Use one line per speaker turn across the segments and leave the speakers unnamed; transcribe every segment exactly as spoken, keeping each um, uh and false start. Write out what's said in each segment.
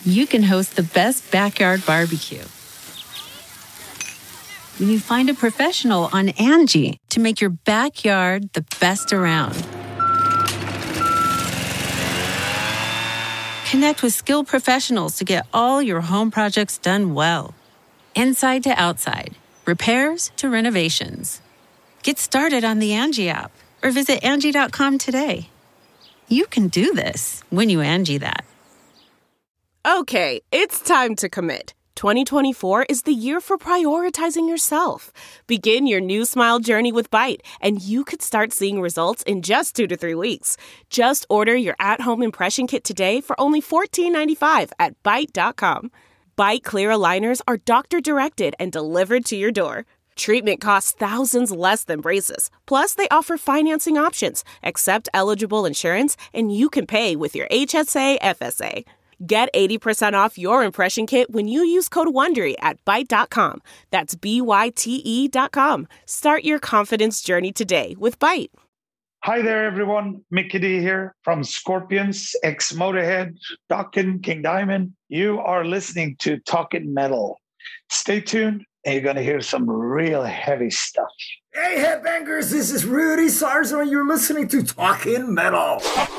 you can host the best backyard barbecue. When you find a professional on Angie to make your backyard the best around. Connect with skilled professionals to get all your home projects done well. Inside to outside, repairs to renovations. Get started on the Angie app or visit Angie dot com today. You can do this when you Angie that.
Okay, it's time to commit. twenty twenty-four is the year for prioritizing yourself. Begin your new smile journey with Byte, and you could start seeing results in just two to three weeks. Just order your at-home impression kit today for only fourteen ninety-five at Byte dot com. Byte Clear aligners are doctor-directed and delivered to your door. Treatment costs thousands less than braces. Plus, they offer financing options, accept eligible insurance, and you can pay with your H S A F S A. Get eighty percent off your impression kit when you use code WONDERY at Byte dot com. That's B Y T E dot com. Start your confidence journey today with Byte.
Hi there, everyone. Mickey D here from Scorpions, ex-Motorhead, Dokken, King Diamond. You are listening to Talking Metal. Stay tuned, and you're going to hear some real heavy stuff.
Hey, headbangers, this is Rudy Sarzo, and you're listening to Talking Metal.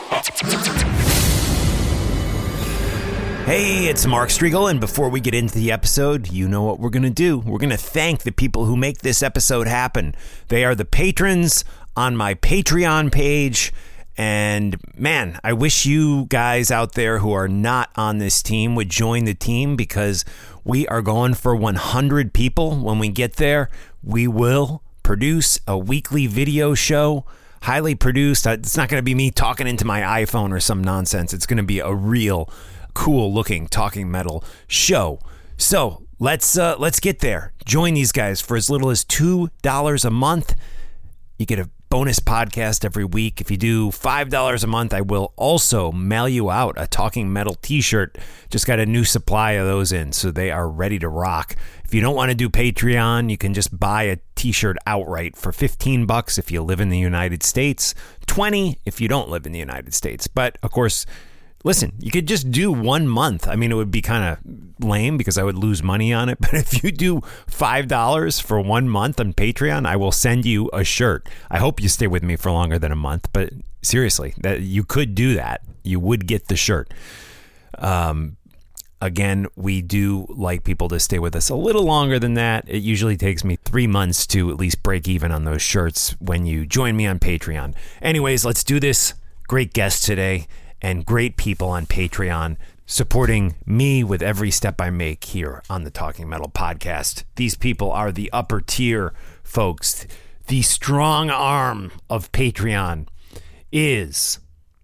Hey, it's Mark Striegel, and before we get into the episode, you know what we're going to do. We're going to thank the people who make this episode happen. They are the patrons on my Patreon page, and man, I wish you guys out there who are not on this team would join the team, because we are going for one hundred people. When we get there, we will produce a weekly video show, highly produced. It's not going to be me talking into my iPhone or some nonsense. It's going to be a real cool looking Talking Metal show. So let's uh, let's get there. Join these guys for as little as two dollars a month. You get a bonus podcast every week. If you do five dollars a month, I will also mail you out a Talking Metal t-shirt. Just got a new supply of those in, so they are ready to rock. If you don't want to do Patreon, you can just buy a t-shirt outright for fifteen bucks if you live in the United States, twenty if you don't live in the United States. But of course, listen, you could just do one month. I mean, it would be kind of lame because I would lose money on it. But if you do five dollars for one month on Patreon, I will send you a shirt. I hope you stay with me for longer than a month. But seriously, that you could do that. You would get the shirt. Um, again, we do like people to stay with us a little longer than that. It usually takes me three months to at least break even on those shirts when you join me on Patreon. Anyways, let's do this. Great guest today. And great people on Patreon supporting me with every step I make here on the Talking Metal podcast. These people are the upper tier folks. The strong arm of Patreon is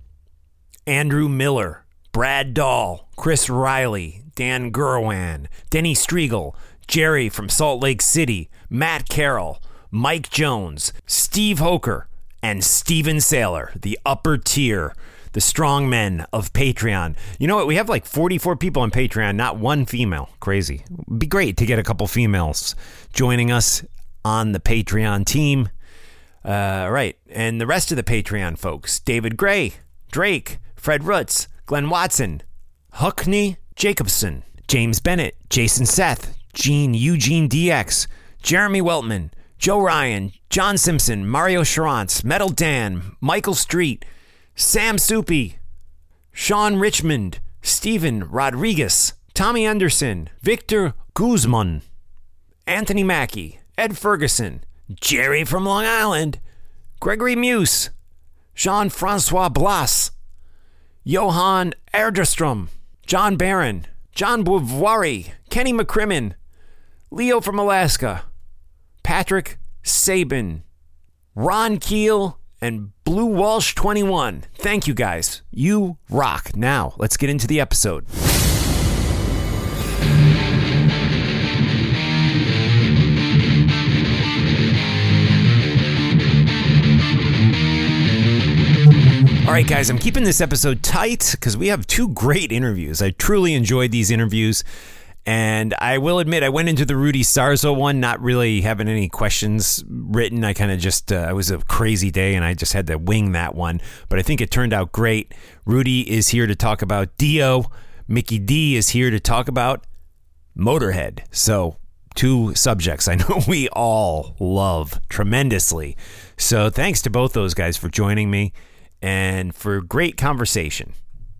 Andrew Miller, Brad Dahl, Chris Riley, Dan Gurwan, Denny Striegel, Jerry from Salt Lake City, Matt Carroll, Mike Jones, Steve Hoker, and Steven Saylor, the upper tier, the strong men of Patreon. You know what? We have like forty-four people on Patreon, not one female. Crazy. It'd be great to get a couple females joining us on the Patreon team. Uh, right. And the rest of the Patreon folks, David Gray, Drake, Fred Rutz, Glenn Watson, Huckney Jacobson, James Bennett, Jason Seth, Gene Eugene D X, Jeremy Weltman, Joe Ryan, John Simpson, Mario Charance, Metal Dan, Michael Street, Sam Soupy, Sean Richmond, Steven Rodriguez, Tommy Anderson, Victor Guzman, Anthony Mackey, Ed Ferguson, Jerry from Long Island, Gregory Muse, Jean-Francois Blas, Johan Erderstrom, John Barron, John Bouvoirie, Kenny McCrimmon, Leo from Alaska, Patrick Sabin, Ron Keel, and Blue Walsh twenty-one. Thank you guys. You rock. Now, let's get into the episode. All right, guys, I'm keeping this episode tight because we have two great interviews. I truly enjoyed these interviews. And I will admit, I went into the Rudy Sarzo one not really having any questions written. I kind of just, uh, it was a crazy day and I just had to wing that one. But I think it turned out great. Rudy is here to talk about Dio, Mickey D is here to talk about Motorhead. So, two subjects I know we all love tremendously. So, thanks to both those guys for joining me and for great conversation.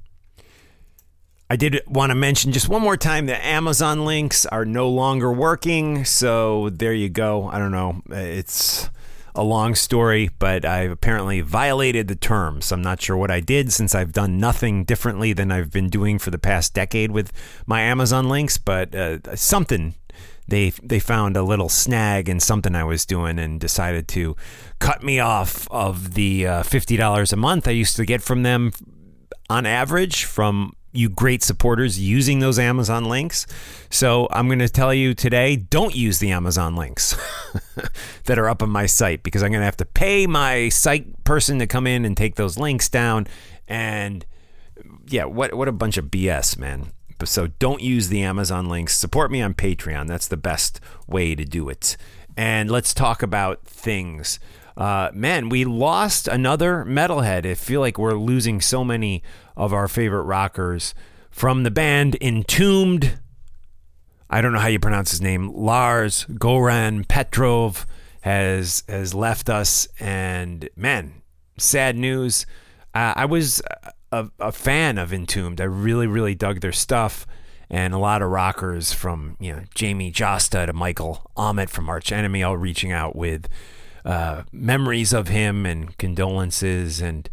I did want to mention just one more time that Amazon links are no longer working. So there you go. I don't know. It's a long story, but I apparently violated the terms. I'm not sure what I did since I've done nothing differently than I've been doing for the past decade with my Amazon links, but uh, something. They they found a little snag in something I was doing and decided to cut me off of the uh, fifty dollars a month I used to get from them on average from you great supporters using those Amazon links. So I'm going to tell you today, don't use the Amazon links that are up on my site, because I'm going to have to pay my site person to come in and take those links down. And yeah, what what a bunch of B S, man. So don't use the Amazon links. Support me on Patreon. That's the best way to do it. And let's talk about things. Uh, man, we lost another metalhead. I feel like we're losing so many of our favorite rockers from the band Entombed. I don't know how you pronounce his name. Lars Goran Petrov has has left us, and man, sad news. Uh, I was a, a fan of Entombed. I really, really dug their stuff, and a lot of rockers from you know Jamie Josta to Michael Ahmet from Arch Enemy all reaching out with Uh, memories of him and condolences and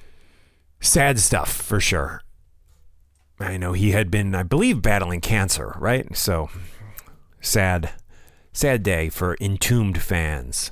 sad stuff for sure. I know he had been, I believe, battling cancer, right? So sad, sad day for Entombed fans.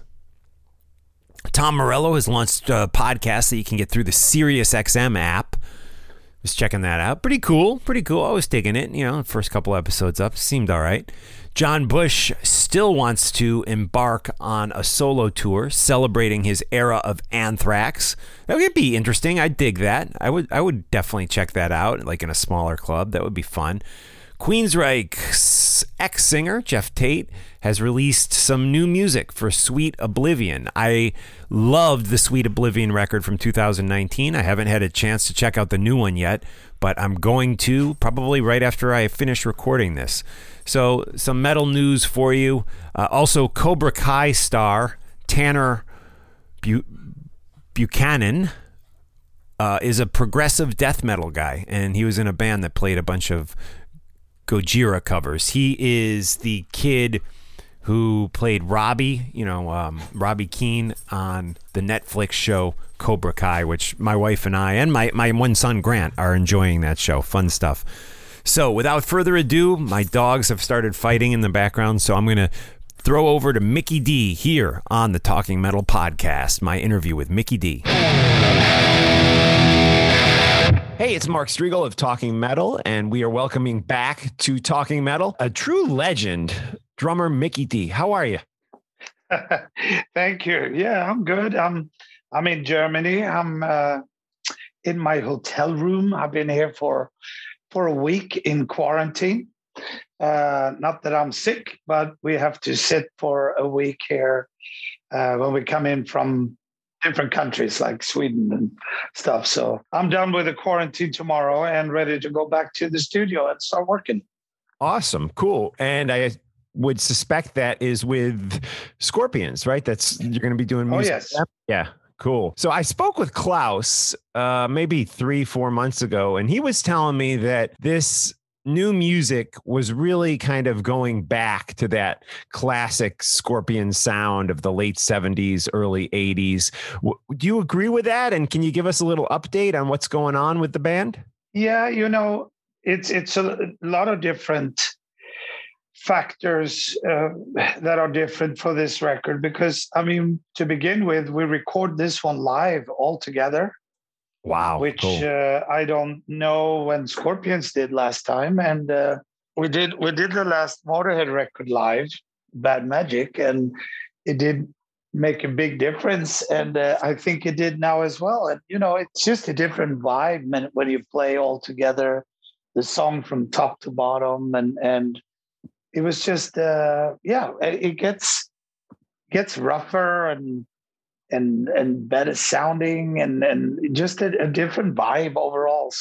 Tom Morello has launched a podcast that you can get through the SiriusXM app. Was checking that out. Pretty cool. Pretty cool. I was digging it. You know, first couple episodes up seemed all right. John Bush still wants to embark on a solo tour celebrating his era of Anthrax. That would be interesting. I'd dig that. I would I would definitely check that out, like in a smaller club. That would be fun. Queensryche's ex-singer, Jeff Tate, has released some new music for Sweet Oblivion. I loved the Sweet Oblivion record from two thousand nineteen. I haven't had a chance to check out the new one yet, but I'm going to probably right after I finish recording this. So some metal news for you. Uh, also, Cobra Kai star Tanner Bu- Buchanan uh, is a progressive death metal guy, and he was in a band that played a bunch of Gojira covers. He is the kid who played Robbie, you know, um, Robbie Keane on the Netflix show Cobra Kai, which my wife and I and my, my one son Grant are enjoying that show. Fun stuff. So without further ado, my dogs have started fighting in the background, so I'm going to throw over to Mickey D here on the Talking Metal podcast, my interview with Mickey D. Hey, it's Mark Striegel of Talking Metal, and we are welcoming back to Talking Metal a true legend, drummer Mickey D. How are you?
Thank you. Yeah, I'm good. I'm I'm in Germany. I'm uh, in my hotel room. I've been here for for a week in quarantine. Uh, not that I'm sick, but we have to sit for a week here uh, when we come in from different countries like Sweden and stuff. So I'm done with the quarantine tomorrow and ready to go back to the studio and start working.
Awesome. Cool. And I would suspect that is with Scorpions, right? That's you're going to be doing music.
Oh, yes.
Yeah. Cool. So I spoke with Klaus uh, maybe three, four months ago, and he was telling me that this new music was really kind of going back to that classic Scorpion sound of the late seventies, early eighties. W- do you agree with that? And can you give us a little update on what's going on with the band?
Yeah, you know, it's it's a lot of different factors uh, that are different for this record, because I mean, to begin with, we record this one live all together.
Wow.
Which
cool.
uh, I don't know when Scorpions did last time. And uh, we did we did the last Motorhead record live, Bad Magic, and it did make a big difference. And uh, I think it did now as well. And, you know, it's just a different vibe when, when you play all together, the song from top to bottom. And, and it was just, uh, yeah, it gets gets rougher and and and better sounding and and just a, a different vibe overall. So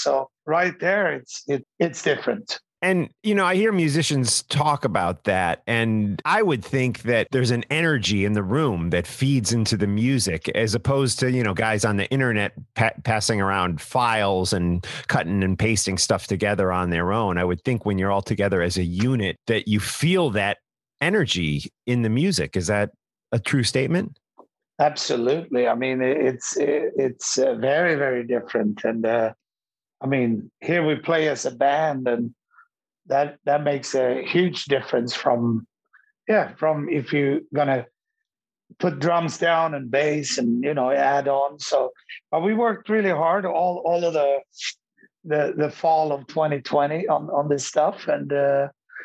right there, it's it, it's different.
And, you know, I hear musicians talk about that, and I would think that there's an energy in the room that feeds into the music as opposed to, you know, guys on the internet pa- passing around files and cutting and pasting stuff together on their own. I would think when you're all together as a unit that you feel that energy in the music. Is that a true statement?
Absolutely. I mean, it's it's uh, very, very different. And uh, I mean, here we play as a band, and that that makes a huge difference from, yeah, from if you're gonna put drums down and bass and, you know, add on. So, but we worked really hard all all of the the the fall of twenty twenty on on this stuff, and uh,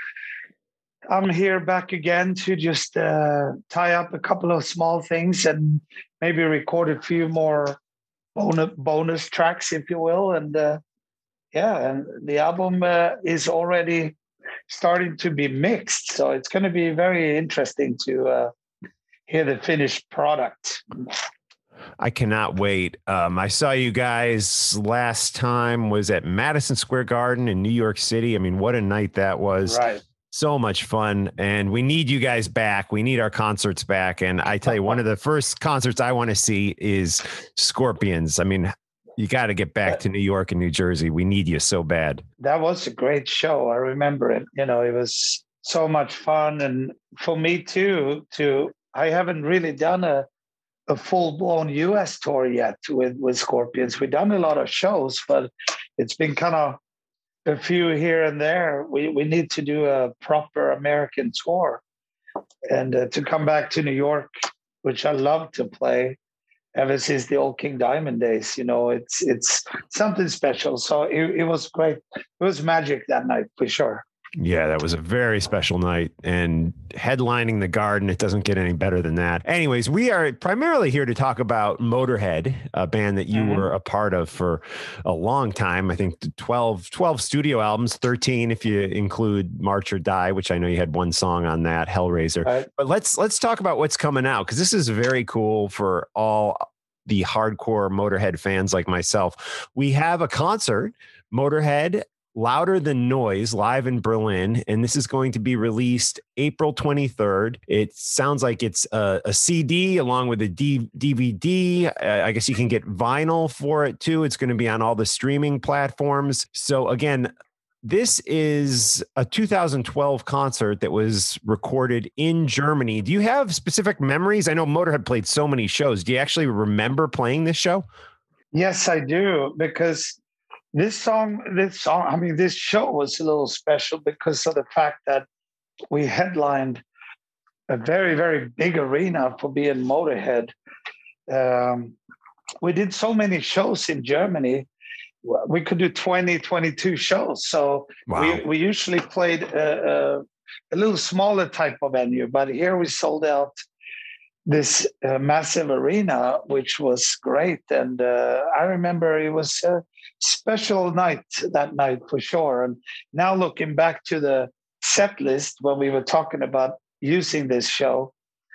I'm here back again to just uh, tie up a couple of small things and maybe record a few more bonus bonus tracks, if you will, and. Uh, Yeah, and the album uh, is already starting to be mixed, so it's going to be very interesting to uh, hear the finished product.
I cannot wait. Um, I saw you guys last time was at Madison Square Garden in New York City. I mean, what a night that was.
Right.
So much fun. And we need you guys back. We need our concerts back. And I tell you, one of the first concerts I want to see is Scorpions. I mean, you got to get back to New York and New Jersey. We need you so bad.
That was a great show. I remember it. You know, it was so much fun. And for me too, to I haven't really done a, a full-blown U S tour yet with, with Scorpions. We've done a lot of shows, but it's been kind of a few here and there. We we need to do a proper American tour. And uh, to come back to New York, which I love to play, ever since the old King Diamond days, you know, it's it's something special. So it, it was great. It was magic that night for sure.
Yeah, that was a very special night, and headlining the Garden, it doesn't get any better than that. Anyways, we are primarily here to talk about Motorhead, a band that you mm-hmm. were a part of for a long time. I think twelve, twelve studio albums, thirteen if you include March or Die, which I know you had one song on that, Hellraiser. Right. But let's let's talk about what's coming out, because this is very cool for all the hardcore Motorhead fans like myself. We have a concert, Motorhead Louder Than Noise, live in Berlin, and this is going to be released April twenty-third. It sounds like it's a, a C D along with a D- DVD. Uh, I guess you can get vinyl for it too. It's going to be on all the streaming platforms. So again, this is a two thousand twelve concert that was recorded in Germany. Do you have specific memories? I know Motorhead played so many shows. Do you actually remember playing this show?
Yes, I do, because This song, this song, I mean, this show was a little special because of the fact that we headlined a very, very big arena for being Motorhead. Um, we did so many shows in Germany. We could do twenty, twenty-two shows. So wow. we, we usually played a, a, a little smaller type of venue, but here we sold out this uh, massive arena, which was great. And uh, I remember it was a special night that night for sure. And now looking back to the set list when we were talking about using this show,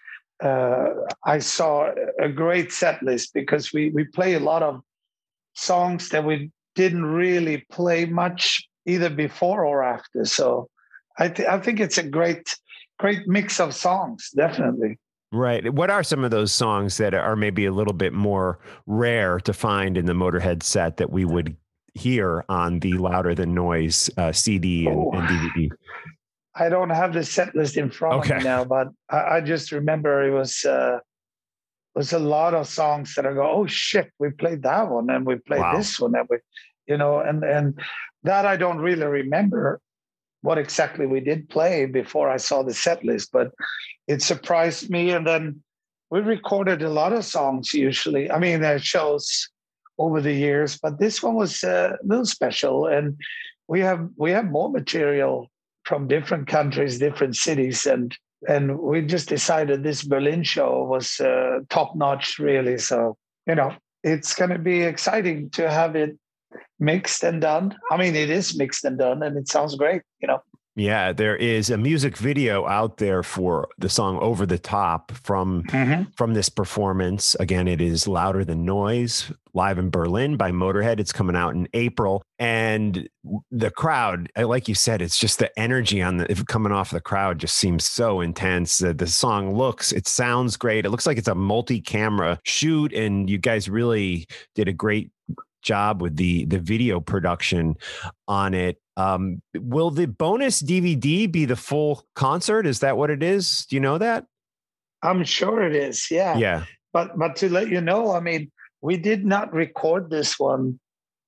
uh, I saw a great set list because we, we play a lot of songs that we didn't really play much either before or after. So I, th- I think it's a great, great mix of songs, definitely.
Right. What are some of those songs that are maybe a little bit more rare to find in the Motorhead set that we would hear on the Louder Than Noise uh, C D and, oh, and D V D?
I don't have the set list in front okay. of me now, but I, I just remember it was uh, was a lot of songs that I go, oh shit, we played that one and we played wow. this one, and we, you know, and and that I don't really remember what exactly we did play before I saw the set list, but it surprised me. And then we recorded a lot of songs usually. I mean, uh, shows over the years, but this one was uh, a little special. And we have we have more material from different countries, different cities, and and we just decided this Berlin show was uh, top notch, really. So you know, it's going to be exciting to have it mixed and done. I mean, it is mixed and done, and it sounds great. You know.
Yeah, there is a music video out there for the song Over the Top from mm-hmm. from this performance. Again, it is Louder Than Noise, live in Berlin by Motorhead. It's coming out in April. And the crowd, like you said, it's just the energy on the if coming off the crowd just seems so intense. The, the song looks, it sounds great. It looks like it's a multi-camera shoot, and you guys really did a great job with the the video production on it. Um, will the bonus D V D be the full concert? Is that what it is? Do you know that?
I'm sure it is. Yeah.
Yeah.
But but to let you know, I mean, we did not record this one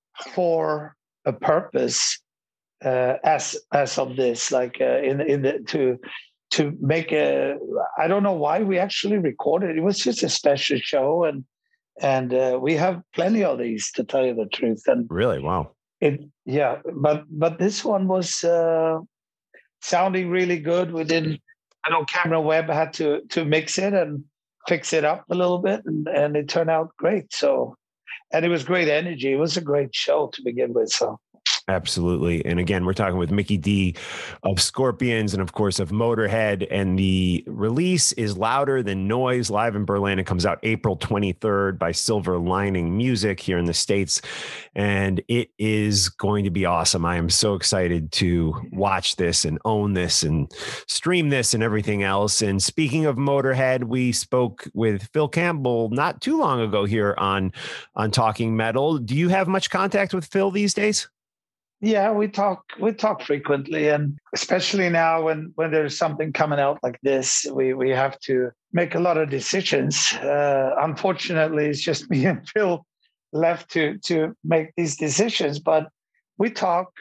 for a purpose uh, as as of this, like uh, in in the to to make a. I don't know why we actually recorded. It was just a special show, and and uh, we have plenty of these, to tell you the truth. And
really, wow.
It yeah, but but this one was uh, sounding really good. We did. I know Cameron Webb had to to mix it and fix it up a little bit, and, and it turned out great. So, and it was great energy. It was a great show to begin with. So.
Absolutely. And again, we're talking with Mikkey Dee of Scorpions and, of course, of Motorhead. And the release is Louder Than Noise, live in Berlin. It comes out April twenty-third by Silver Lining Music here in the States. And it is going to be awesome. I am so excited to watch this and own this and stream this and everything else. And speaking of Motorhead, we spoke with Phil Campbell not too long ago here on, on Talking Metal. Do you have much contact with Phil these days?
Yeah, we talk we talk frequently, and especially now when, when there's something coming out like this, we, we have to make a lot of decisions. Uh, unfortunately, it's just me and Phil left to to make these decisions, but we talk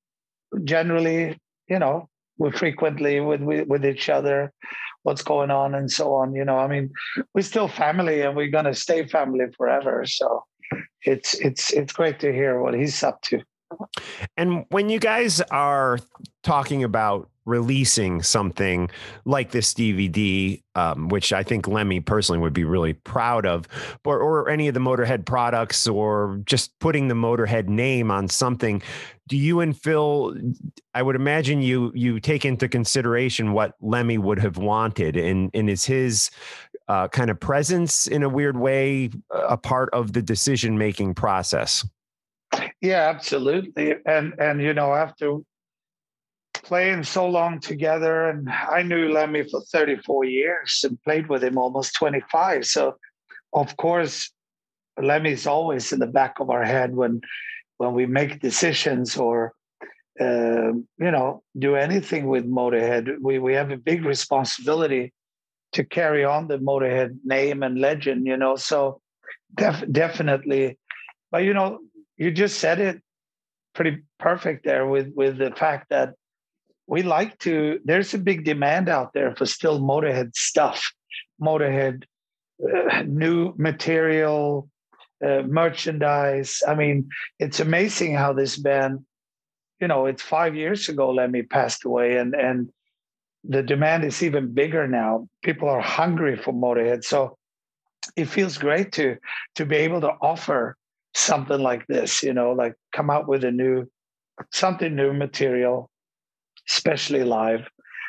generally, you know, we frequently with, with, with each other, what's going on and so on. You know, I mean, we're still family, and we're going to stay family forever. So it's it's it's great to hear what he's up to.
And when you guys are talking about releasing something like this D V D, um, which I think Lemmy personally would be really proud of, or, or any of the Motorhead products, or just putting the Motorhead name on something, do you and Phil, I would imagine you you take into consideration what Lemmy would have wanted, and, and is his uh, kind of presence in a weird way a part of the decision-making process?
Yeah, absolutely. And, and, you know, after playing so long together, and I knew Lemmy for thirty-four years and played with him almost twenty-five. So, of course, Lemmy's always in the back of our head when, when we make decisions or, uh, you know, do anything with Motorhead. We, we have a big responsibility to carry on the Motorhead name and legend, you know, so def- definitely. But, you know, you just said it pretty perfect there with, with the fact that we like to, there's a big demand out there for still Motorhead stuff, Motorhead, uh, new material, uh, merchandise. I mean, it's amazing how this band, you know, it's five years ago Lemmy passed away, and, and the demand is even bigger now. People are hungry for Motorhead. So it feels great to, to be able to offer something like this, you know, like come out with a new, something new material, especially live.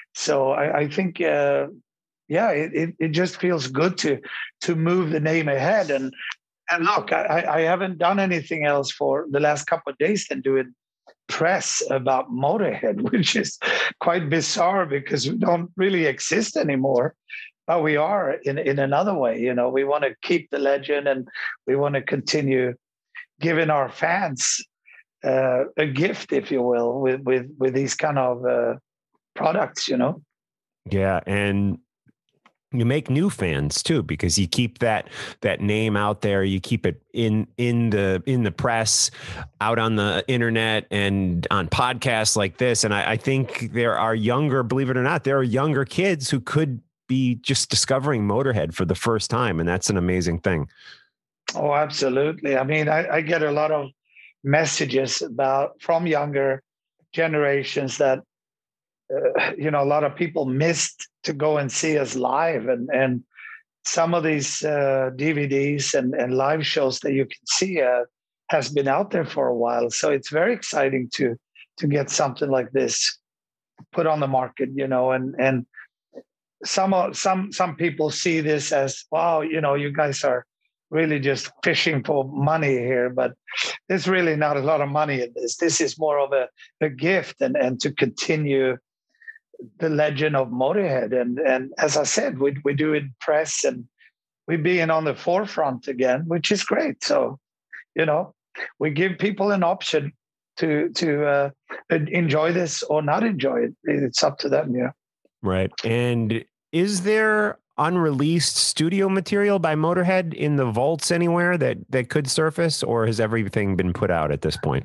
So I, I think, uh, yeah, it, it, it just feels good to to move the name ahead. And and look, I, I haven't done anything else for the last couple of days than doing press about Motorhead, which is quite bizarre because we don't really exist anymore. But we are in, in another way, you know, we want to keep the legend, and we want to continue giving our fans uh, a gift, if you will, with with with these kind of uh, products, you know.
Yeah, and you make new fans too, because you keep that that name out there. You keep it in in the in the press, out on the internet, and on podcasts like this. And I, I think there are younger, believe it or not, there are younger kids who could be just discovering Motorhead for the first time, and that's an amazing thing.
Oh, absolutely. I mean, I, I get a lot of messages about from younger generations that, uh, you know, a lot of people missed to go and see us live. And, and some of these uh, D V Ds and, and live shows that you can see uh, has been out there for a while. So it's very exciting to, to get something like this put on the market, you know, and and some of- some some people see this as, wow, you know, you guys are really just fishing for money here, but there's really not a lot of money in this. This is more of a, a gift and and to continue the legend of Motorhead. And and as I said, we we do it press and we being on the forefront again, which is great. So, you know, we give people an option to to uh, enjoy this or not enjoy it. It's up to them, yeah.
Right. And is there unreleased studio material by Motorhead in the vaults anywhere that that could surface, or has everything been put out at this point?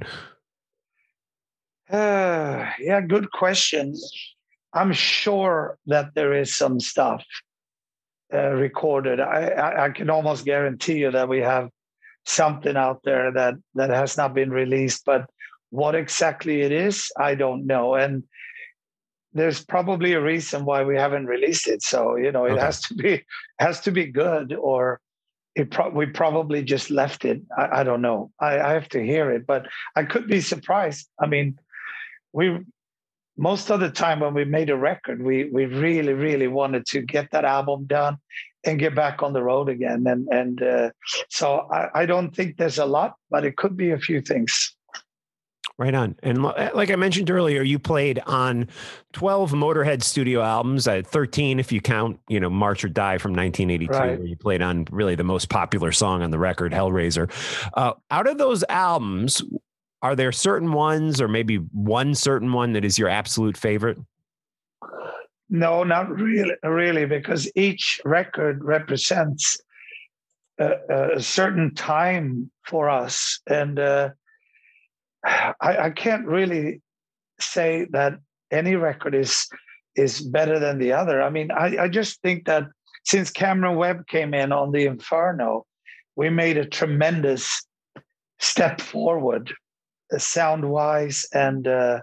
Uh, yeah, good question. I'm sure that there is some stuff uh, recorded. I, I, I can almost guarantee you that we have something out there that, that has not been released, but what exactly it is, I don't know. And there's probably a reason why we haven't released it. So, you know, it
Okay.
has to be, has to be good, or it pro- we probably just left it. I, I don't know. I, I have to hear it, but I could be surprised. I mean, we, most of the time when we made a record, we we really, really wanted to get that album done and get back on the road again. And and uh, so I, I don't think there's a lot, but it could be a few things.
Right on. And like I mentioned earlier, you played on twelve Motorhead studio albums, uh, thirteen if you count, you know, March or Die from nineteen eighty-two,
Right.
where you played on really the most popular song on the record, Hellraiser. Uh, out of those albums, are there certain ones, or maybe one certain one that is your absolute favorite?
No, not really, really, because each record represents a, a certain time for us. And uh, I, I can't really say that any record is is better than the other. I mean, I, I just think that since Cameron Webb came in on the Inferno, we made a tremendous step forward, uh, sound-wise, and uh,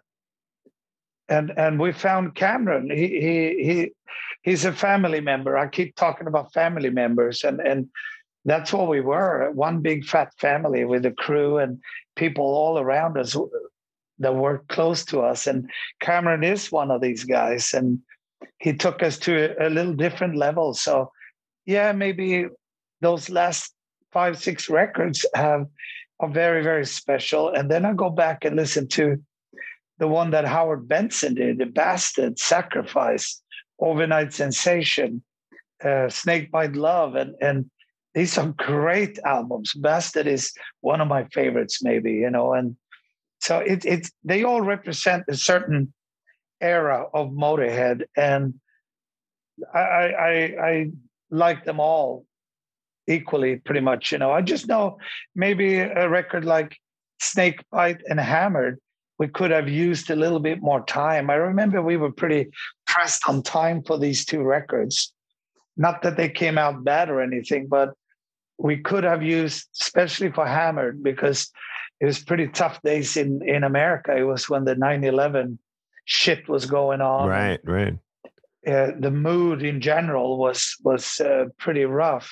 and and we found Cameron. He he he he's a family member. I keep talking about family members, and and that's what we were, one big fat family with a crew and people all around us that were close to us. And Cameron is one of these guys, and he took us to a, a little different level. So yeah, maybe those last five, six records have are very, very special. And then I go back and listen to the one that Howard Benson did, The Bastard, Sacrifice, Overnight Sensation, uh, Snakebite Love, and and these are great albums. Bastard is one of my favorites, maybe, you know, and so it, it's they all represent a certain era of Motorhead, and I, I, I like them all equally, pretty much. You know, I just know maybe a record like Snakebite and Hammered, we could have used a little bit more time. I remember we were pretty pressed on time for these two records. Not that they came out bad or anything, but we could have used, especially for Hammered, because it was pretty tough days in, in America. It was when the nine eleven shit was going on.
Right, right.
Uh, the mood in general was was uh, pretty rough.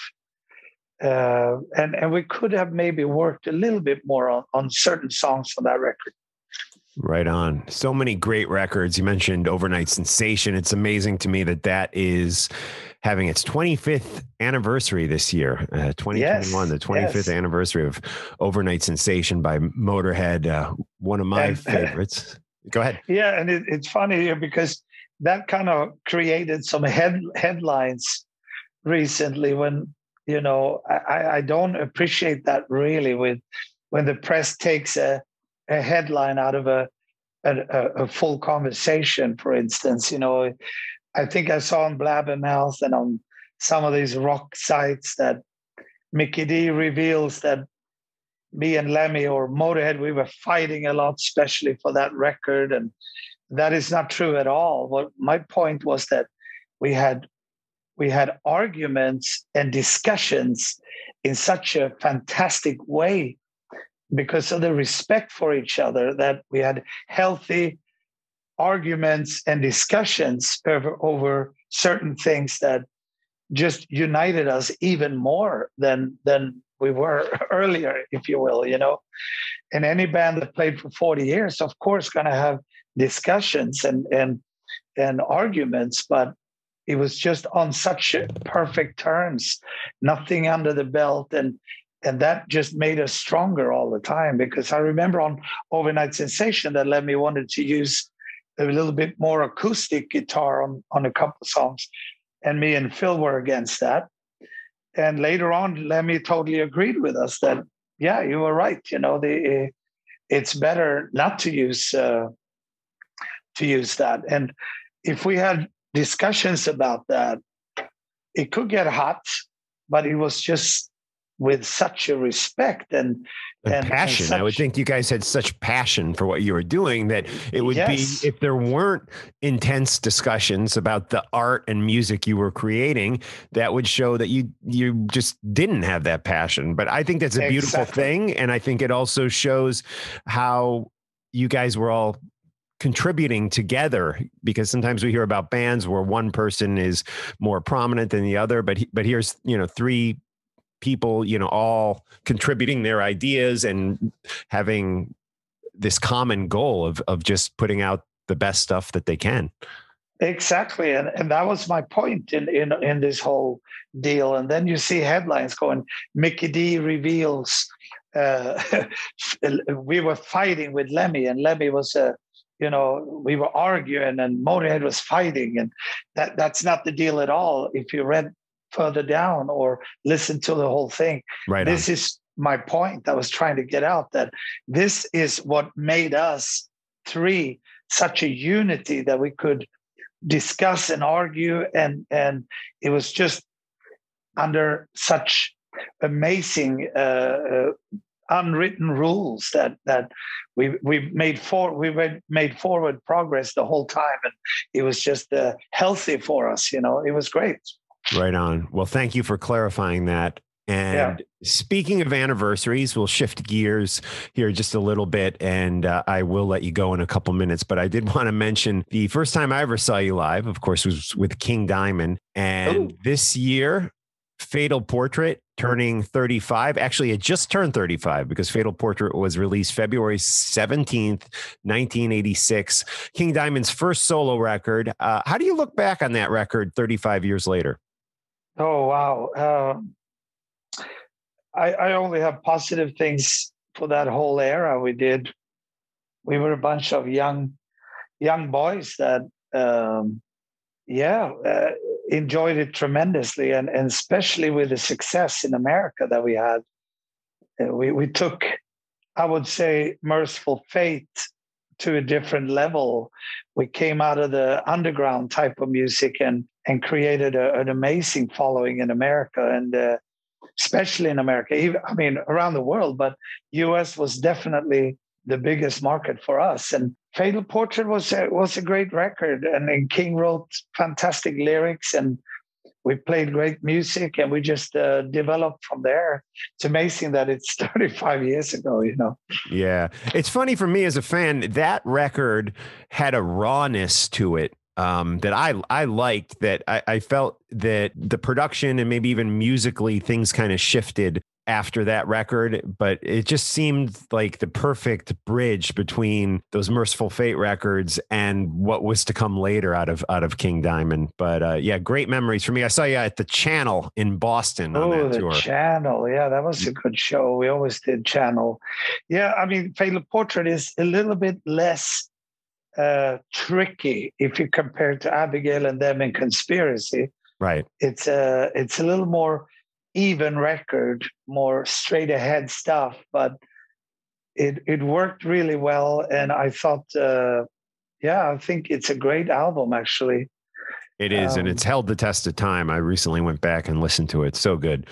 Uh, and, and we could have maybe worked a little bit more on, on certain songs for that record.
Right on. So many great records. You mentioned Overnight Sensation. It's amazing to me that that is having its twenty-fifth anniversary this year, uh, twenty twenty-one, yes, the twenty-fifth yes. anniversary of Overnight Sensation by Motorhead. Uh, one of my and, favorites. Go ahead.
Yeah. And it, it's funny because that kind of created some head, headlines recently when, you know, I, I don't appreciate that really with when the press takes a, a headline out of a, a a full conversation, for instance. You know, I think I saw on Blabbermouth and on some of these rock sites that Mikkey Dee reveals that me and Lemmy or Motorhead, we were fighting a lot, especially for that record. And that is not true at all. What my point was that we had we had arguments and discussions in such a fantastic way because of the respect for each other, that we had healthy arguments and discussions over, over certain things that just united us even more than, than we were earlier, if you will, you know. And any band that played for forty years, of course, going to have discussions. And, and and arguments, but it was just on such perfect terms, nothing under the belt. And and that just made us stronger all the time, because I remember on Overnight Sensation that Lemmy wanted to use a little bit more acoustic guitar on, on a couple of songs. And me and Phil were against that. And later on, Lemmy totally agreed with us that, yeah, you were right. You know, the, it's better not to use uh, to use that. And if we had discussions about that, it could get hot, but it was just with such a respect and,
and,
and
passion.
And such,
I would think you guys had such passion for what you were doing that it would
yes.
be, if there weren't intense discussions about the art and music you were creating, that would show that you you just didn't have that passion. But I think that's a beautiful
exactly.
thing. And I think it also shows how you guys were all contributing together, because sometimes we hear about bands where one person is more prominent than the other, but but here's, you know, three people, you know, all contributing their ideas and having this common goal of of just putting out the best stuff that they can.
Exactly. And and that was my point in, in, in this whole deal. And then you see headlines going, Mikkey Dee reveals uh, we were fighting with Lemmy, and Lemmy was a, you know, we were arguing and Motorhead was fighting. And that that's not the deal at all. If you read further down or listen to the whole thing,
right
this
on.
is my point I was trying to get out, that this is what made us three such a unity, that we could discuss and argue, and and it was just under such amazing uh, uh, unwritten rules that that we we made for we made forward progress the whole time, and it was just uh, healthy for us. You know, it was great.
Right on. Well, thank you for clarifying that. And yeah. Speaking of anniversaries, we'll shift gears here just a little bit, and uh, I will let you go in a couple minutes. But I did want to mention the first time I ever saw you live, of course, was with King Diamond. And Ooh. This year, Fatal Portrait turning thirty-five. Actually, it just turned thirty-five, because Fatal Portrait was released February seventeenth, nineteen eighty-six. King Diamond's first solo record. Uh, how do you look back on that record thirty-five years later?
Oh, wow. Um, I, I only have positive things for that whole era we did. We were a bunch of young, young boys that, um, yeah, uh, enjoyed it tremendously. And, and especially with the success in America that we had. Uh, we, we took, I would say, Merciful Fate to a different level. We came out of the underground type of music and and created a, an amazing following in America, and uh, especially in America, even, I mean, around the world, but U S was definitely the biggest market for us. And Fatal Portrait was a, was a great record, and, and King wrote fantastic lyrics, and we played great music, and we just uh, developed from there. It's amazing that it's thirty-five years ago, you know?
Yeah. It's funny for me as a fan, that record had a rawness to it um, that I, I liked, that I, I felt that the production and maybe even musically things kind of shifted after that record, but it just seemed like the perfect bridge between those Merciful Fate records and what was to come later out of out of King Diamond. But uh, yeah, great memories for me. I saw you at the Channel in Boston on
oh,
that tour.
The Channel, yeah, that was a good show. We always did Channel. Yeah, I mean, Fatal Portrait is a little bit less uh, tricky if you compare it to Abigail and Them in Conspiracy.
Right.
It's a uh, it's a little more even record, more straight ahead stuff, but it it worked really well. And I thought, uh, yeah, I think it's a great album, actually.
It is, um, and it's held the test of time. I recently went back and listened to it. So good.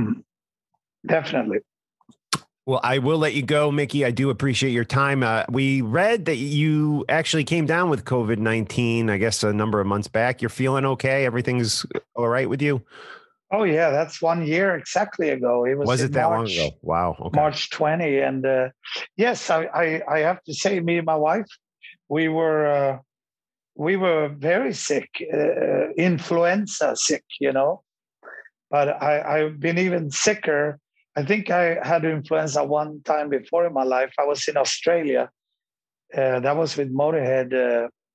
Definitely.
Well, I will let you go, Mikkey. I do appreciate your time. Uh, we read that you actually came down with COVID nineteen, I guess, a number of months back. You're feeling okay? Everything's all right with you?
Oh, yeah, that's one year exactly ago. It was,
was it that
March,
long ago? Wow. Okay.
March twentieth. And uh, yes, I, I, I have to say, me and my wife, we were uh, we were very sick, uh, influenza sick, you know. But I, I've been even sicker. I think I had influenza one time before in my life. I was in Australia. Uh, that was with Motorhead. Uh,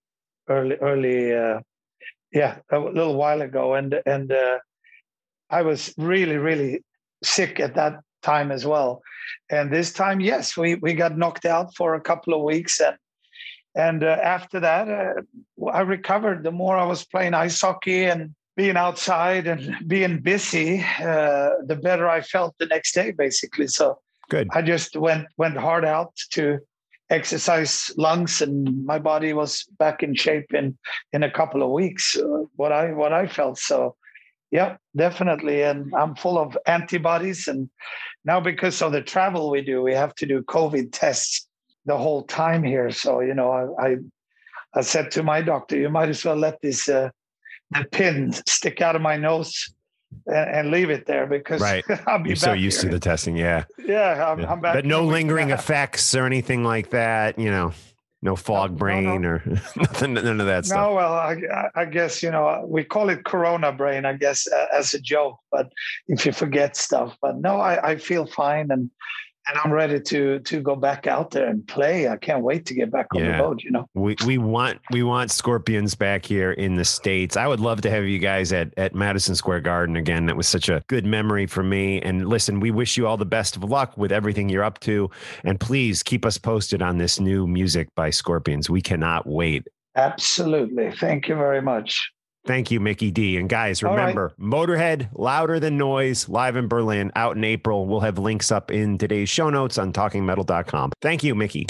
early, early, uh, yeah, a little while ago, and and uh, I was really, really sick at that time as well. And this time, yes, we we got knocked out for a couple of weeks, and and uh, after that, uh, I recovered. The more I was playing ice hockey and being outside and being busy, uh, the better I felt the next day, basically. So
good.
I just went went hard out to exercise lungs, and my body was back in shape in in a couple of weeks. Uh, what I what I felt. So yeah, definitely. And I'm full of antibodies, and now because of the travel we do, we have to do COVID tests the whole time here. So you know, I I, I said to my doctor, you might as well let this uh, the pin stick out of my nose and, and leave it there, because
right.
I'll be
You're
back
so used
here.
to the testing. Yeah.
Yeah. I'm,
yeah.
I'm back.
But no
here.
lingering
Yeah.
effects or anything like that, you know, no fog
No,
brain
no.
or nothing, none of that stuff.
No, well, I, I guess, you know, we call it Corona brain, I guess, as a joke, but if you forget stuff. But no, I, I feel fine, and and I'm ready to to go back out there and play. I can't wait to get back on
Yeah.
the boat, you know.
We we want we want Scorpions back here in the States. I would love to have you guys at, at Madison Square Garden again. That was such a good memory for me. And listen, we wish you all the best of luck with everything you're up to. And please keep us posted on this new music by Scorpions. We cannot wait.
Absolutely. Thank you very much.
Thank you, Mickey D. And guys,
All
remember,
right.
Motorhead, Louder Than Noise, live in Berlin, out in April. We'll have links up in today's show notes on talking metal dot com. Thank you, Mickey.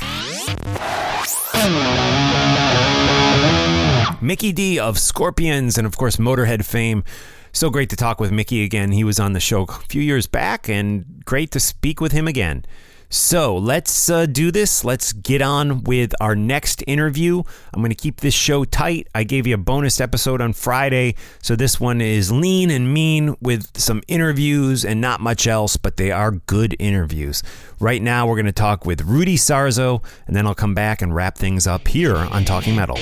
Mickey D of Scorpions and, of course, Motorhead fame. So great to talk with Mickey again. He was on the show a few years back, and great to speak with him again. So let's uh, do this. Let's get on with our next interview. I'm going to keep this show tight. I gave you a bonus episode on Friday, so this one is lean and mean with some interviews and not much else, but they are good interviews. Right now, we're going to talk with Rudy Sarzo, and then I'll come back and wrap things up here on Talking Metal.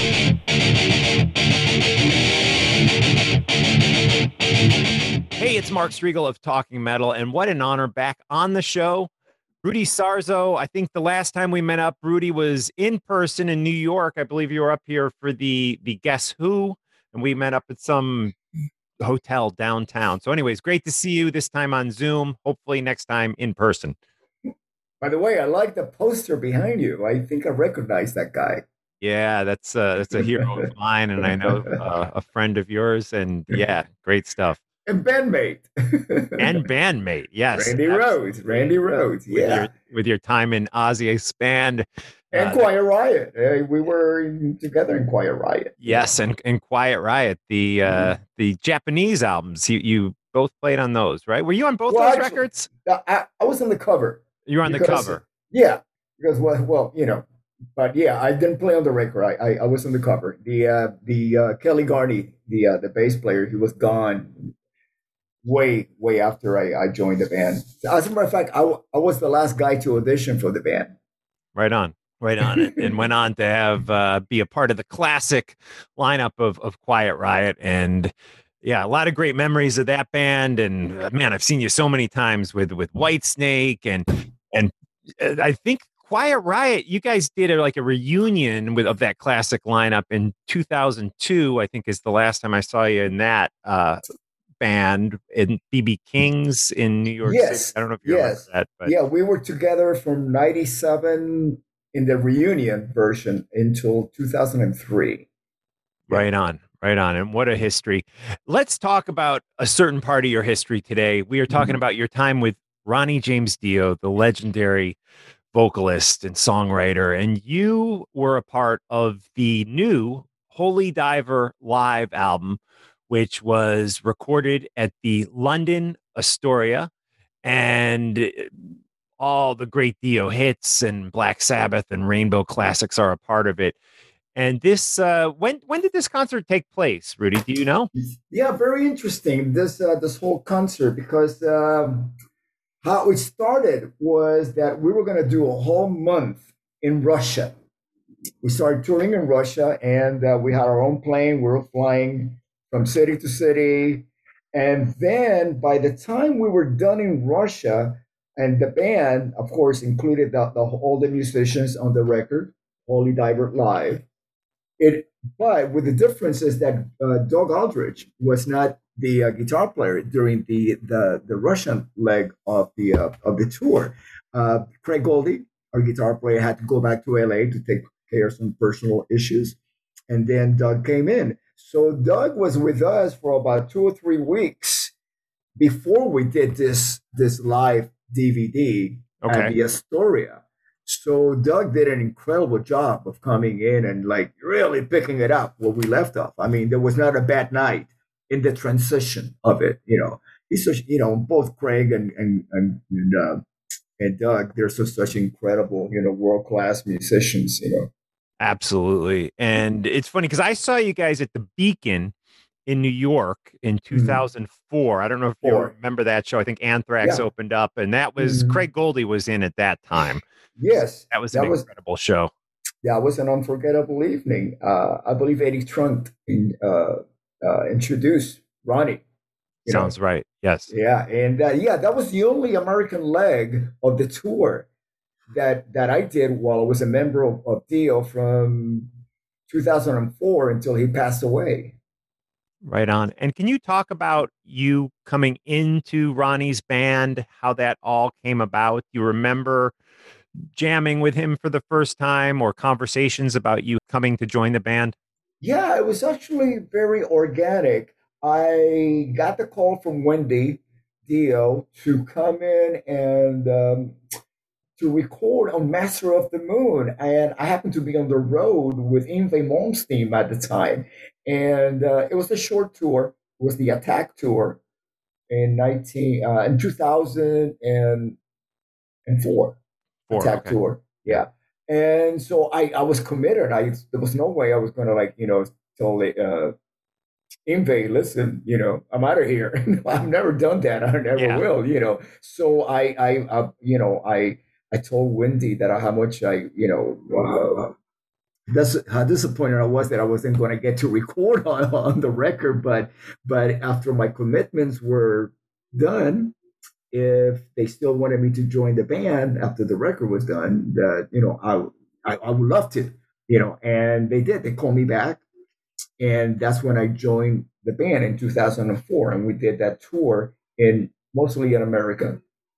Hey, it's Mark Striegel of Talking Metal, and what an honor back on the show. Rudy Sarzo, I think the last time we met up, Rudy was in person in New York. I believe you were up here for the, the Guess Who, and we met up at some hotel downtown. So anyways, great to see you this time on Zoom, hopefully next time in person.
By the way, I like the poster behind you. I think I recognize that guy.
Yeah, that's, uh, that's a hero of mine, and I know uh, a friend of yours, and yeah, great stuff.
And bandmate.
And bandmate, yes.
Randy
absolutely.
Rhodes. Randy Rhodes,
With
yeah.
your, with your time in Ozzy's band.
And
uh,
Quiet Riot. Uh, we were in, together in Quiet Riot.
Yes, and, and Quiet Riot, the uh, mm-hmm. the Japanese albums. You you both played on those, right? Were you on both
well,
those
actually,
records?
I, I was on the cover.
You were on
because,
the cover.
Yeah, because well, well, you know, but yeah, I didn't play on the record. I I, I was on the cover. The uh, the uh, Kelly Garney, the uh, the bass player, he was gone way way after I, I joined the band. As a matter of fact, I, I was the last guy to audition for the band.
Right on, right on it, and went on to have uh, be a part of the classic lineup of of Quiet Riot, and yeah, a lot of great memories of that band. And uh, man, I've seen you so many times with with Whitesnake, and and uh, I think Quiet Riot, you guys did a, like a reunion with of that classic lineup in two thousand two. I think is the last time I saw you in that. Uh, band in B B King's in New York
yes.
City. I don't know if you
yes.
remember that, but
yeah, we were together from ninety-seven in the reunion version until two thousand three.
Right on, right on. And what a history. Let's talk about a certain part of your history today. We are talking mm-hmm. about your time with Ronnie James Dio, the legendary vocalist and songwriter, and you were a part of the new Holy Diver live album, which was recorded at the London Astoria, and all the great Dio hits and Black Sabbath and Rainbow Classics are a part of it. And this, uh, when when did this concert take place, Rudy? Do you know?
Yeah, very interesting. This uh, this whole concert, because um, how it started was that we were going to do a whole month in Russia. We started touring in Russia, and uh, we had our own plane. We were flying from city to city. And then by the time we were done in Russia, and the band, of course, included the, the, all the musicians on the record, Holy Diver Live, it, but with the difference is that uh, Doug Aldrich was not the uh, guitar player during the, the the Russian leg of the uh, of the tour. Uh, Craig Goldie, our guitar player, had to go back to L A to take care of some personal issues, and then Doug came in. So Doug was with us for about two or three weeks before we did this this live D V D
Okay.
at the Astoria. So Doug did an incredible job of coming in and like really picking it up where we left off. I mean, there was not a bad night in the transition of it. You know, he's such, you know, both Craig and and and and, uh, and Doug, they're so such incredible, you know, world class musicians. You know,
Absolutely. And it's funny because I saw you guys at the Beacon in New York in two thousand four. Mm-hmm. I don't know if you
Four.
remember that show. I think Anthrax
Yeah.
opened up, and that was
Mhm.
Craig Goldie was in at that time.
Yes,
That was
that
an
was
incredible show.
that was an unforgettable evening. Uh, I believe Eddie Trunk in, uh, uh, introduced Ronnie. You know?
Sounds right. Yes.
Yeah, and uh, yeah, that was the only American leg of the tour that that I did while I was a member of, of Dio from two thousand four until he passed away.
Right on. And can you talk about you coming into Ronnie's band, how that all came about? You remember jamming with him for the first time or conversations about you coming to join the band?
Yeah, it was actually very organic. I got the call from Wendy Dio to come in and um, to record on Master of the Moon. And I happened to be on the road with Yngwie Malmsteen at the time. And uh, it was a short tour. It was the Attack Tour in nineteen uh, in two thousand four.
Four,
Attack
okay.
Tour. Yeah. And so I, I was committed. I there was no way I was gonna like, you know, tell uh Yngwie, listen, you know, I'm out of here. I've never done that. I never
Yeah.
will, you know. So I I uh, you know, I I told Wendy that how much I, you know, uh, that's how disappointed I was that I wasn't going to get to record on, on the record. But but after my commitments were done, if they still wanted me to join the band after the record was done, that you know I, I I would love to, you know. And they did. They called me back, and that's when I joined the band in two thousand four, and we did that tour in mostly in America.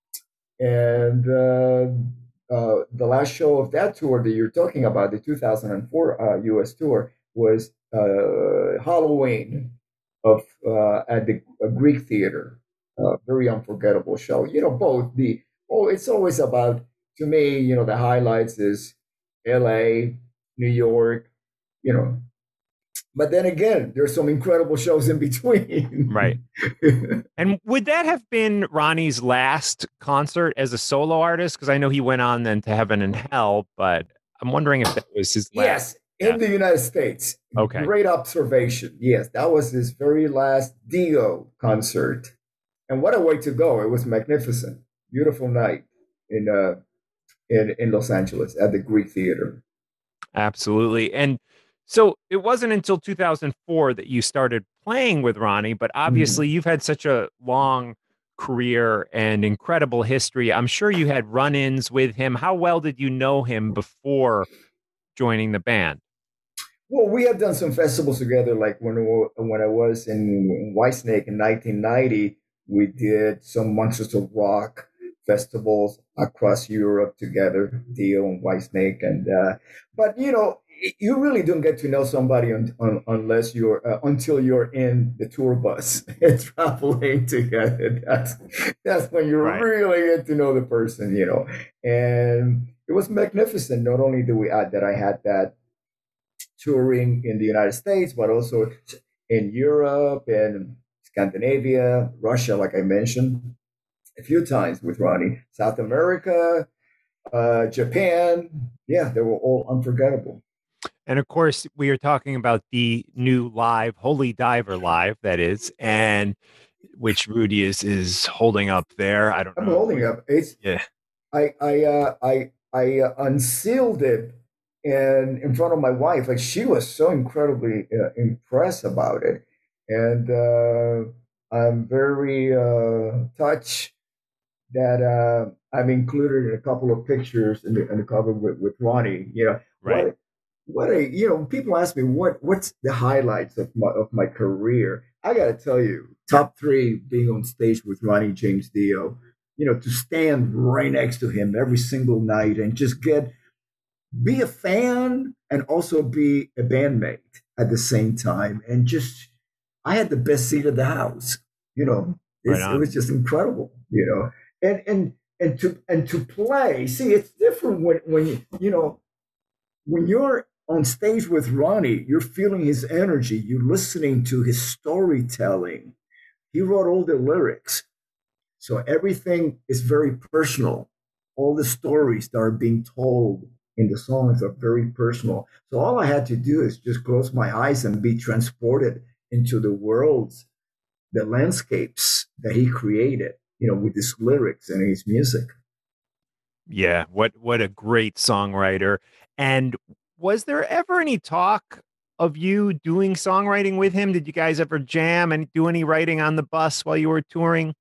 And uh, uh, the last show of that tour that you're talking about, the two thousand four uh, U S tour, was uh, Halloween of uh, at the uh, Greek Theater. Uh, very unforgettable show. You know, both the oh, it's always about to me. You know, the highlights is L A, New York. You know, but then again, there's some incredible shows in between.
Right. And would that have been Ronnie's last concert as a solo artist? Because I know he went on then to Heaven and Hell, but I'm wondering if that was his last.
Yes, in
Yeah.
the United States.
Okay.
Great observation. Yes, that was his very last Dio concert. And what a way to go. It was magnificent. Beautiful night in uh in, in Los Angeles at the Greek Theater.
Absolutely. And so it wasn't until two thousand four that you started playing with Ronnie, but obviously you've had such a long career and incredible history. I'm sure you had run-ins with him. How well did you know him before joining the band?
Well, we had done some festivals together, like when when I was in Whitesnake in nineteen ninety, we did some Monsters of Rock festivals across Europe together, Dio and Whitesnake. And uh, but you know, you really don't get to know somebody un, un, unless you're uh, until you're in the tour bus and traveling together. That's that's when you
Right.
really get to know the person, you know. And it was magnificent. Not only do we add that I had that touring in the United States, but also in Europe and Scandinavia, Russia, like I mentioned a few times with Ronnie, South America, uh, Japan. Yeah, they were all unforgettable.
And of course, we are talking about the new live, Holy Diver Live, that is, and which Rudy is is holding up there. I don't
I'm
know.
holding up. It's
Yeah.
I I uh, I I uh, unsealed it and in front of my wife. Like she was so incredibly uh, impressed about it, and uh, I'm very uh, touched that uh, I've included a couple of pictures in the, in the cover with, with Ronnie. You know,
Right.
what, what a you know people ask me what what's the highlights of my of my career. I got to tell you, top three being on stage with Ronnie James Dio. You know, to stand right next to him every single night and just get be a fan and also be a bandmate at the same time, and just I had the best seat of the house. You know,
Right
it's, it
on.
was just incredible. You know, and and and to and to play. See, it's different when when you you know when you're on stage with Ronnie, you're feeling his energy, you're listening to his storytelling. He wrote all the lyrics. So everything is very personal. All the stories that are being told in the songs are very personal. So all I had to do is just close my eyes and be transported into the worlds, the landscapes that he created, you know, with his lyrics and his music.
Yeah, what what a great songwriter. And was there ever any talk of you doing songwriting with him? Did you guys ever jam and do any writing on the bus while you were touring?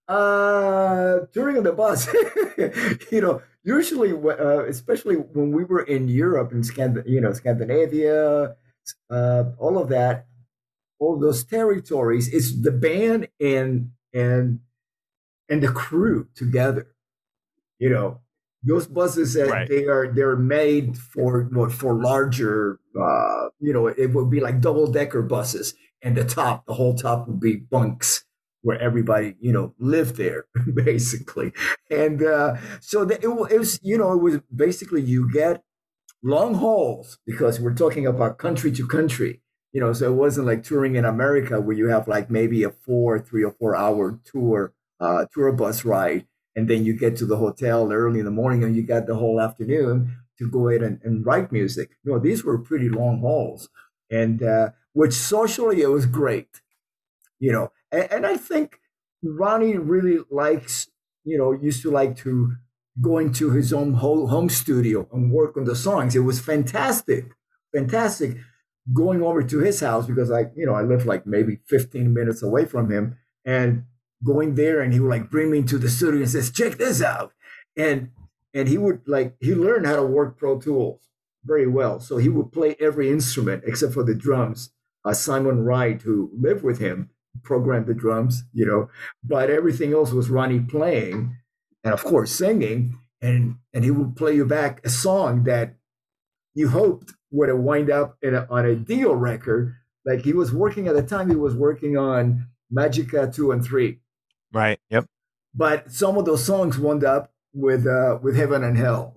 Uh, touring the bus, you know, usually, uh, especially when we were in Europe and Scand- you know, Scandinavia, uh, all of that, all those territories, it's the band and and and the crew together. You know, those buses that
Right.
they are they're made for what for larger. Uh, you know, it would be like double decker buses, and the top, the whole top would be bunks where everybody you know lived there basically, and uh, so the, it, wa- it was you know it was basically you get long hauls because we're talking about country to country. You know, so it wasn't like touring in America where you have like maybe a four, three or four hour tour, uh, tour bus ride, and then you get to the hotel early in the morning and you got the whole afternoon to go ahead and, and write music. No, these were pretty long hauls, and uh, which socially it was great. You know, and, and I think Ronnie really likes, you know, used to like to go into his own whole home studio and work on the songs. It was fantastic, fantastic going over to his house because I, you know, I lived like maybe fifteen minutes away from him and going there and he would like bring me into the studio and says, check this out. And and he would like he learned how to work Pro Tools very well. So he would play every instrument except for the drums. Uh, Simon Wright, who lived with him, programmed the drums, you know, but everything else was Ronnie playing and of course singing, and and he would play you back a song that you hoped would have wind up in a, on a Dio record. Like he was working at the time, he was working on Magica two and three,
Right. Yep.
but some of those songs wound up with uh, with Heaven and Hell.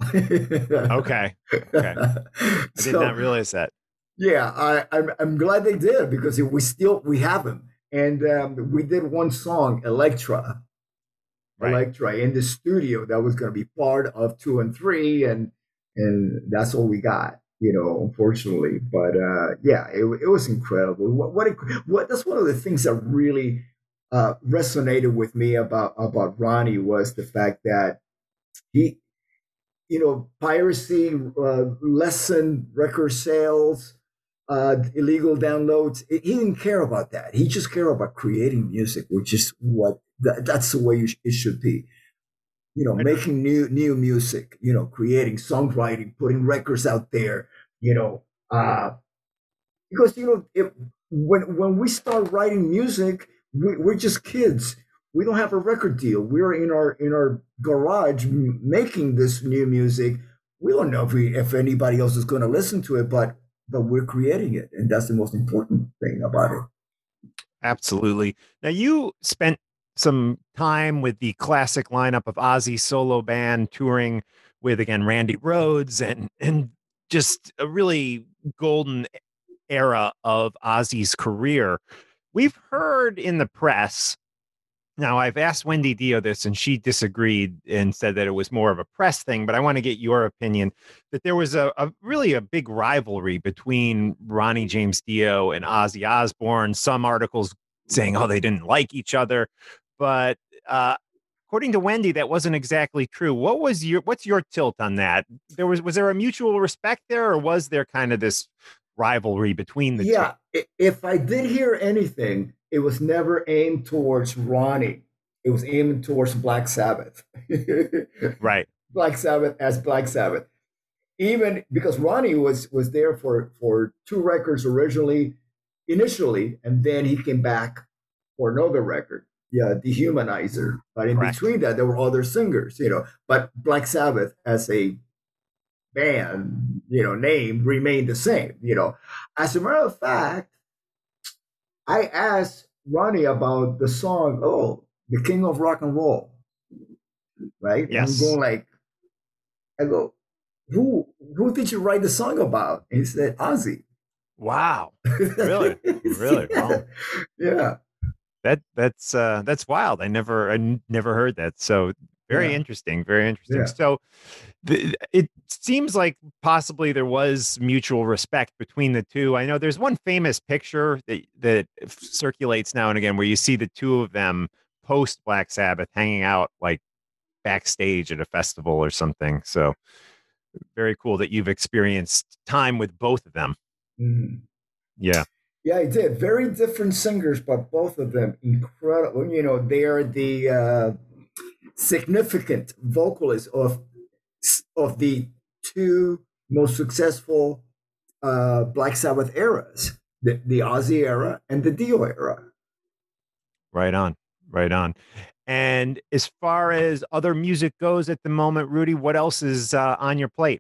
Okay. Okay. I did
So,
not realize that.
yeah, I, I'm I'm glad they did because we still we have them, and um, we did one song, Electra,
Right.
Electra, in the studio that was going to be part of two and three, and and that's all we got, you know, unfortunately. But uh, yeah, it, it was incredible. What what, it, what that's one of the things that really uh, resonated with me about about Ronnie was the fact that he, you know, piracy, uh, lessen record sales, uh, illegal downloads. He didn't care about that. He just cared about creating music, which is what that, that's the way you sh- it should be. You know,
Right.
making new new music. You know, creating songwriting, putting records out there. You know, uh, because you know if, when when we start writing music, we, we're just kids. We don't have a record deal. We're in our in our garage m- making this new music. We don't know if we if anybody else is going to listen to it, but but we're creating it, and that's the most important thing about it.
Absolutely. Now you spent some time with the classic lineup of Ozzy solo band touring with again Randy Rhoads and and just a really golden era of Ozzy's career. We've heard in the press. Now, I've asked Wendy Dio this, and she disagreed and said that it was more of a press thing. But I want to get your opinion that there was a, a really a big rivalry between Ronnie James Dio and Ozzy Osbourne. Some articles saying, "Oh, they didn't like each other," but uh, according to Wendy, that wasn't exactly true. What was your what's your tilt on that? There was was there a mutual respect there, or was there kind of this rivalry between the
Yeah, i- if I did hear anything, it was never aimed towards Ronnie. It was aimed towards Black Sabbath.
two? Right.
Black Sabbath as Black Sabbath. even because Ronnie was was there for for two records originally, initially, and then he came back for another record, yeah, Dehumanizer. But in
Correct.
between that, there were other singers, you know. But Black Sabbath as a band, you know, name remained the same, you know. As a matter of fact, I asked Ronnie about the song, oh, The King of Rock and Roll, right?
Yes.
And I'm going like, I go, who who did you write the song about? And he said, Ozzy.
Wow. Really? Really?
yeah.
Wow.
Yeah.
That that's uh that's wild. I never I n- never heard that. So very
Yeah.
interesting. Very interesting.
Yeah.
So the, it seems like possibly there was mutual respect between the two. I know there's one famous picture that that circulates now and again where you see the two of them post Black Sabbath hanging out like backstage at a festival or something. So very cool that you've experienced time with both of them.
Mhm.
Yeah.
Yeah, I did. Very different singers, but both of them incredible. You know, they are the uh, significant vocalists of of the two most successful uh, Black Sabbath eras, the, the Ozzy era and the Dio era.
Right on. Right on. And as far as other music goes at the moment, Rudy, what else is uh, on your plate?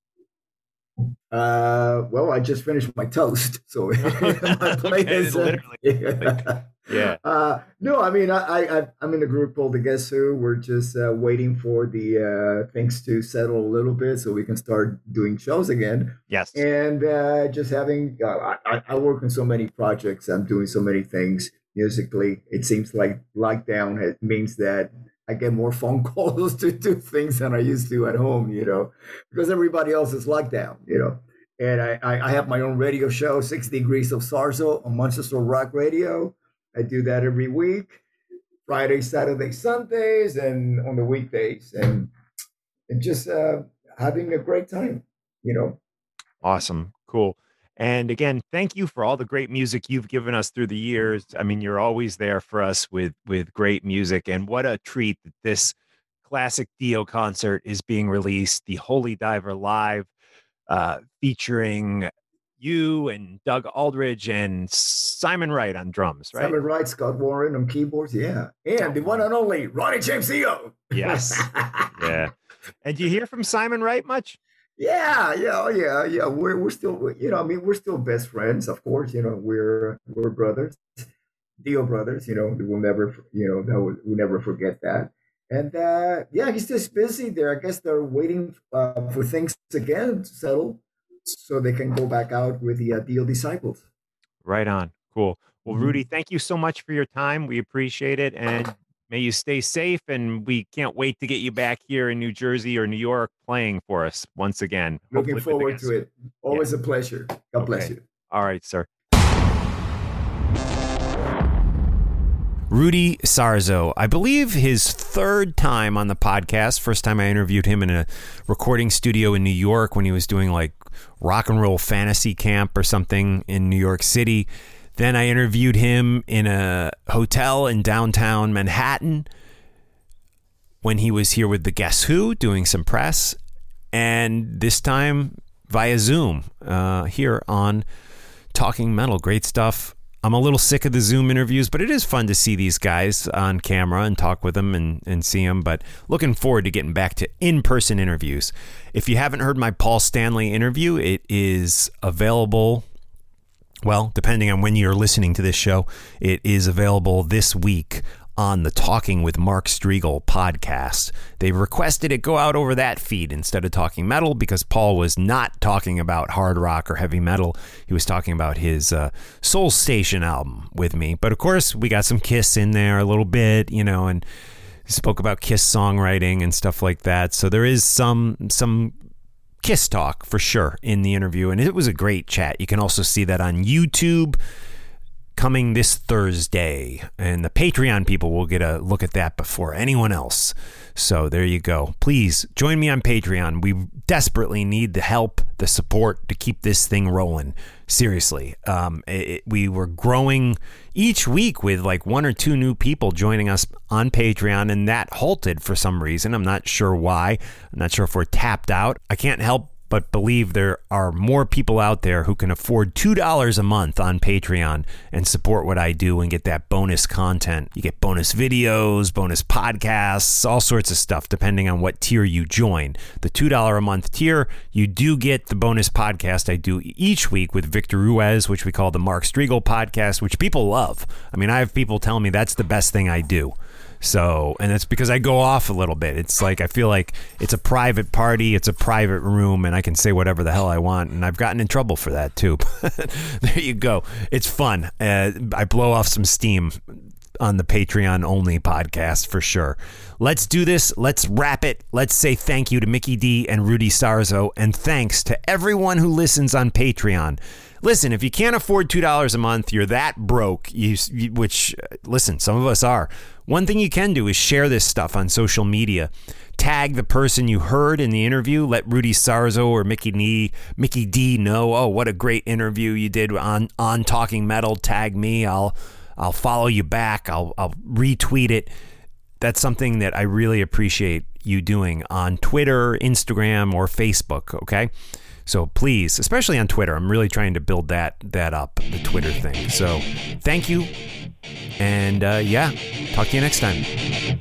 Uh, well, I just finished my toast, so my plate
Okay,
is uh,
literally.
yeah.
Yeah.
Uh, no, I mean, I, I, I'm in a group called the Guess Who. We're just uh, waiting for the uh, things to settle a little bit so we can start doing shows again.
Yes.
And uh, just having, uh, I, I work on so many projects. I'm doing so many things musically. It seems like lockdown has, means that I get more phone calls to do things than I used to at home, you know, because everybody else is locked down, you know. And I, I, I have my own radio show, Six Degrees of Sarzo on Manchester Rock Radio. I do that every week, Friday, Saturday, Sundays, and on the weekdays, and, and just uh, having a great time, you know.
Awesome. Cool. And again, thank you for all the great music you've given us through the years. I mean, you're always there for us with, with great music, and what a treat that this classic Dio concert is being released, the Holy Diver Live, uh, featuring you and Doug Aldridge and Simon Wright on drums, right?
Simon Wright, Scott Warren on keyboards, yeah. And the one and only Ronnie James Dio.
Yes. Yeah. And do you hear from Simon Wright much?
Yeah, yeah, oh, yeah, yeah. We're we're still, you know, I mean, we're still best friends, of course. You know, we're we're brothers, Dio brothers. You know, we'll never, you know, that we'll, we'll never forget that. And uh, yeah, he's just busy there. I guess they're waiting uh, for things again to settle, so they can go back out with the uh, Dio disciples.
Right on. Cool. Well,
Mhm.
Rudy, thank you so much for your time. We appreciate it. And may you stay safe. And we can't wait to get you back here in New Jersey or New York playing for us once again.
Looking
hopefully with the
forward
Guess
to it. Always a pleasure. God bless
Okay.
you.
All right, sir. Rudy Sarzo, I believe his third time on the podcast. First time I interviewed him in a recording studio in New York when he was doing like rock and roll fantasy camp or something in New York City. Then I interviewed him in a hotel in downtown Manhattan when he was here with the Guess Who doing some press. And this time via Zoom uh, here on Talking Metal. Great stuff. I'm a little sick of the Zoom interviews, but it is fun to see these guys on camera and talk with them and, and see them. But looking forward to getting back to in-person interviews. If you haven't heard my Paul Stanley interview, it is available. Well, depending on when you're listening to this show, it is available this week on the Talking with Mark Striegel podcast. They requested it go out over that feed instead of Talking Metal because Paul was not talking about hard rock or heavy metal. He was talking about his uh, Soul Station album with me. But of course, we got some Kiss in there a little bit, you know, and spoke about Kiss songwriting and stuff like that. So there is some some Kiss talk for sure in the interview, and it was a great chat. You can also see that on YouTube coming this Thursday, and the Patreon people will get a look at that before anyone else. So there you go. Please join me on Patreon. We desperately need the help, the support to keep this thing rolling. Seriously. Um, it, we were growing each week with like one or two new people joining us on Patreon, and that halted for some reason. I'm not sure why. I'm not sure if we're tapped out. I can't help but believe there are more people out there who can afford two dollars a month on Patreon and support what I do and get that bonus content. You get bonus videos, bonus podcasts, all sorts of stuff, depending on what tier you join. The two dollars a month tier, you do get the bonus podcast I do each week with Victor Ruiz, which we call the Mark Striegel podcast, which people love. I mean, I have people telling me that's the best thing I do. So, and it's because I go off a little bit. It's like, I feel like it's a private party, it's a private room, and I can say whatever the hell I want. And I've gotten in trouble for that too. There you go. It's fun. Uh, I blow off some steam on the Patreon only podcast for sure. Let's do this. Let's wrap it. Let's say thank you to Mickey D and Rudy Sarzo, and thanks to everyone who listens on Patreon. Listen, if you can't afford two dollars a month, you're that broke, you, you, which, listen, some of us are. One thing you can do is share this stuff on social media. Tag the person you heard in the interview. Let Rudy Sarzo or Mickey D, Mickey D know, oh, what a great interview you did on, on Talking Metal. Tag me. I'll I'll follow you back. I'll I'll retweet it. That's something that I really appreciate you doing on Twitter, Instagram, or Facebook, okay? So please, especially on Twitter, I'm really trying to build that that up, the Twitter thing. So thank you. And uh, yeah, talk to you next time.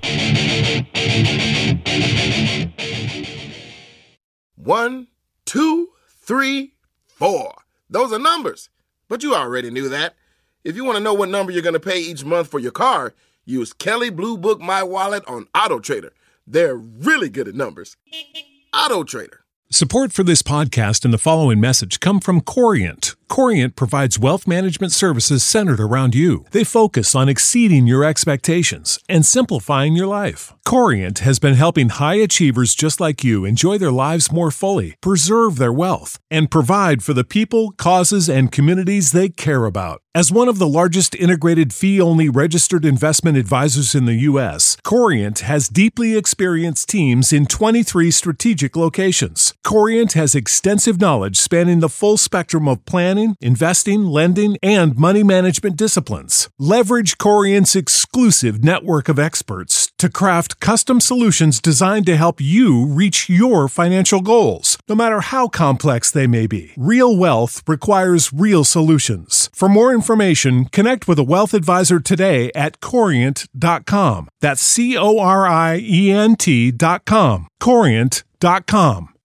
One, two, three, four. Those are numbers. But you already knew that. If you want to know what number you're going to pay each month for your car, use Kelley Blue Book My Wallet on AutoTrader. They're really good at numbers. AutoTrader.
Support for this podcast and the following message come from Corient. Corient provides wealth management services centered around you. They focus on exceeding your expectations and simplifying your life. Corient has been helping high achievers just like you enjoy their lives more fully, preserve their wealth, and provide for the people, causes, and communities they care about. As one of the largest integrated fee-only registered investment advisors in the U S, Corient has deeply experienced teams in twenty-three strategic locations. Corient has extensive knowledge spanning the full spectrum of planning, investing, lending, and money management disciplines. Leverage Corient's exclusive network of experts to craft custom solutions designed to help you reach your financial goals, no matter how complex they may be. Real wealth requires real solutions. For more information, connect with a wealth advisor today at corient dot com. That's C O R I E N T dot com. corient dot com.